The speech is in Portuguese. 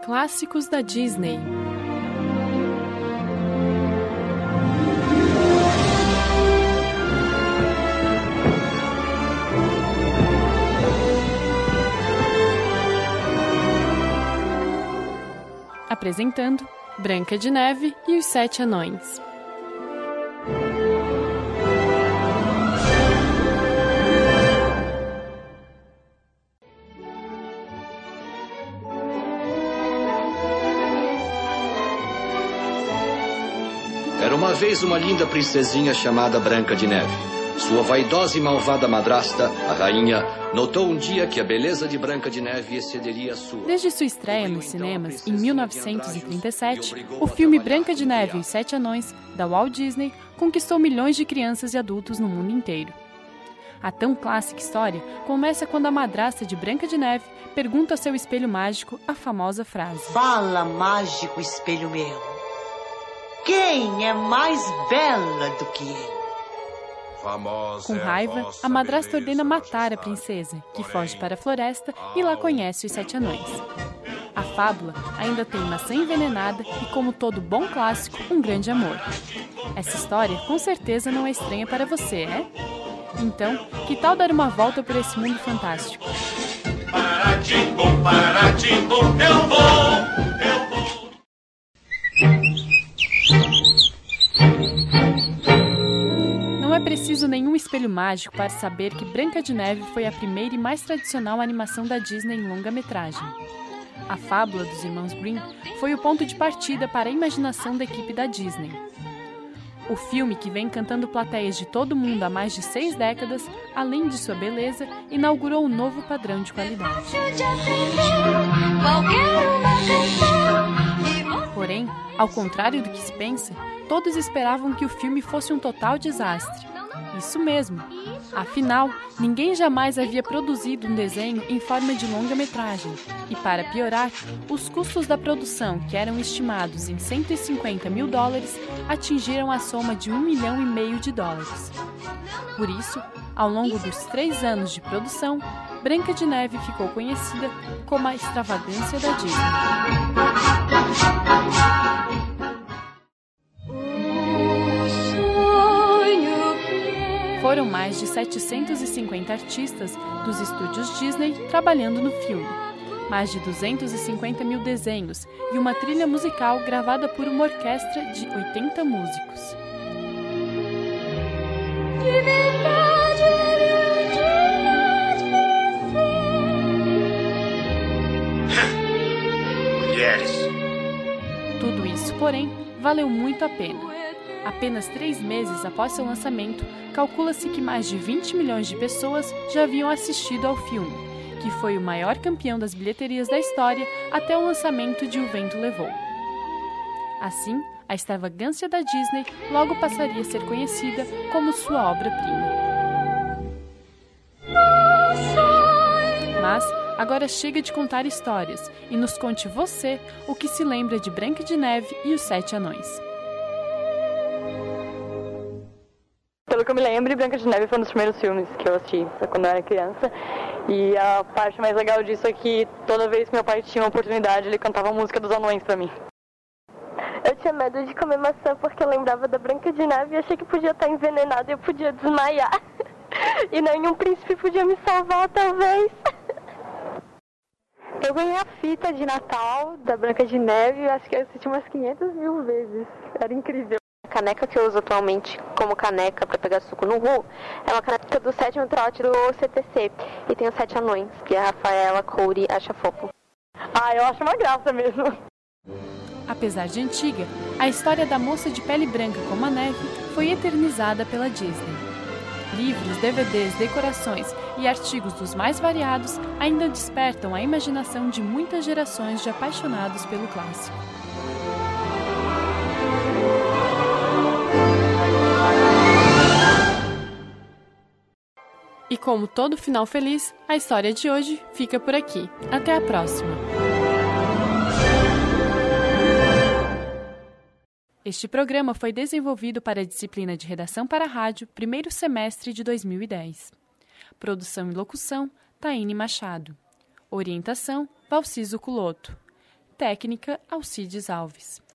Clássicos da Disney. Apresentando Branca de Neve e os Sete Anões. Era uma vez uma linda princesinha chamada Branca de Neve. Sua vaidosa e malvada madrasta, a rainha, notou um dia que a beleza de Branca de Neve excederia a sua. Desde sua estreia nos cinemas, em 1937, o filme Branca de Neve e os Sete Anões, da Walt Disney, conquistou milhões de crianças e adultos no mundo inteiro. A tão clássica história começa quando a madrasta de Branca de Neve pergunta ao seu espelho mágico a famosa frase: "Fala, mágico espelho meu, quem é mais bela do que ele?" Com raiva, a madrasta ordena matar a princesa, que foge para a floresta e lá conhece os Sete Anões. A fábula ainda tem maçã envenenada e, como todo bom clássico, um grande amor. Essa história com certeza não é estranha para você, é? Então, que tal dar uma volta por esse mundo fantástico? Paratimbo, eu vou! Não é preciso nenhum espelho mágico para saber que Branca de Neve foi a primeira e mais tradicional animação da Disney em longa-metragem. A fábula dos irmãos Grimm foi o ponto de partida para a imaginação da equipe da Disney. O filme, que vem encantando plateias de todo o mundo há mais de 6 décadas, além de sua beleza, inaugurou um novo padrão de qualidade. Porém, ao contrário do que se pensa, todos esperavam que o filme fosse um total desastre. Isso mesmo. Afinal, ninguém jamais havia produzido um desenho em forma de longa-metragem. E para piorar, os custos da produção, que eram estimados em $150 mil, atingiram a soma de $1,5 milhão. Por isso, ao longo dos 3 anos de produção, Branca de Neve ficou conhecida como a extravagância da Disney. Foram mais de 750 artistas dos estúdios Disney trabalhando no filme, mais de 250 mil desenhos e uma trilha musical gravada por uma orquestra de 80 músicos. Mulheres. Tudo isso, porém, valeu muito a pena. Apenas 3 meses após seu lançamento, calcula-se que mais de 20 milhões de pessoas já haviam assistido ao filme, que foi o maior campeão das bilheterias da história até o lançamento de O Vento Levou. Assim, a extravagância da Disney logo passaria a ser conhecida como sua obra-prima. Mas agora chega de contar histórias e nos conte você o que se lembra de Branca de Neve e os Sete Anões. Pelo que eu me lembro, Branca de Neve foi um dos primeiros filmes que eu assisti quando eu era criança. E a parte mais legal disso é que toda vez que meu pai tinha uma oportunidade, ele cantava a música dos anões pra mim. Eu tinha medo de comer maçã porque eu lembrava da Branca de Neve e achei que podia estar envenenada e eu podia desmaiar. E nenhum príncipe podia me salvar, talvez. Eu ganhei a fita de Natal da Branca de Neve e acho que eu assisti umas 500 mil vezes. Era incrível. A caneca que eu uso atualmente como caneca para pegar suco no Ru é uma caneca do 7º trote do CTC. E tem os 7 anões, que a Rafaela Couri acha fofo. Ah, eu acho uma graça mesmo. Apesar de antiga, a história da moça de pele branca como a neve foi eternizada pela Disney. Livros, DVDs, decorações e artigos dos mais variados ainda despertam a imaginação de muitas gerações de apaixonados pelo clássico. E como todo final feliz, a história de hoje fica por aqui. Até a próxima! Este programa foi desenvolvido para a disciplina de Redação para a Rádio, primeiro semestre de 2010. Produção e locução, Taine Machado. Orientação, Valciso Culoto. Técnica Alcides Alves.